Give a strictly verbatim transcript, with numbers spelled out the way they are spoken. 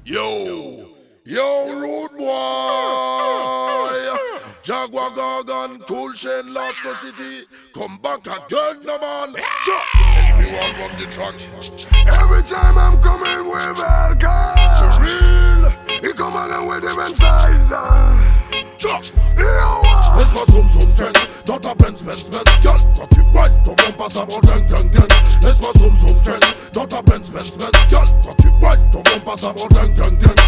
Yo, yo, rude boy. Jaguar Gargan, Cool Chain, Lotco City. Come back again, no man. Chuck, S P one run the track. Every time I'm coming with Velka, Real. he come along with different size. Chuck, Yo, let's go zoom zoom friend. Not a Benz Benz Benz. Girl, got it right. Don't bump us about gang gang gang. Let's go zoom zoom friend. Not a Benz Benz Benz. Girl, got it right. Don't bump us about gang gang gang.